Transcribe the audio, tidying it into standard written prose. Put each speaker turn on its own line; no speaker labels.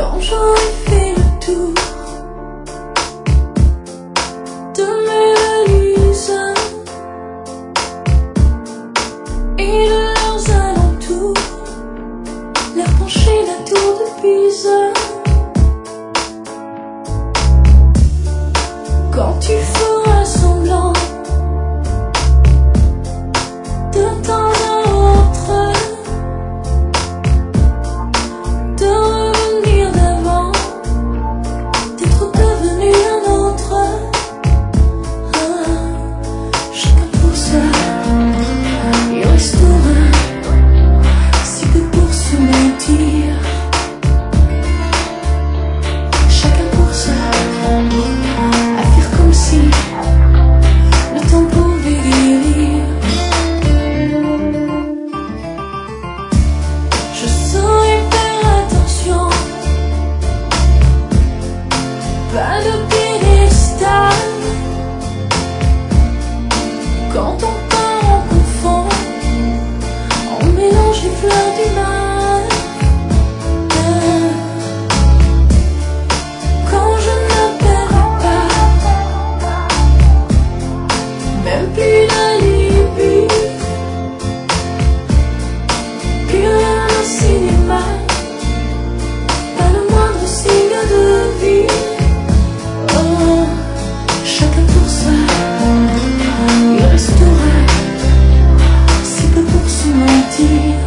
Quand j'aurai fait le tour de mes valises et de leurs alentours, l'air penché la tour de Pise. Quand tu feras semblant de temps à autre de revenir d'avant, d'être devenu un autre, chacun pour soi, il restera si peu pour se mentir. Chacun pour soi, à faire comme si le temps pouvait guérir. Je saurais faire attention, pas de piédestal. Quand on part on confond, on mélange les fleurs du mal. Quand je ne perds pas, même plus d'alibi, plus rien au cinéma, pas le moindre signe de vie. Oh, chacun pour soi, il restera si peu pour se mentir.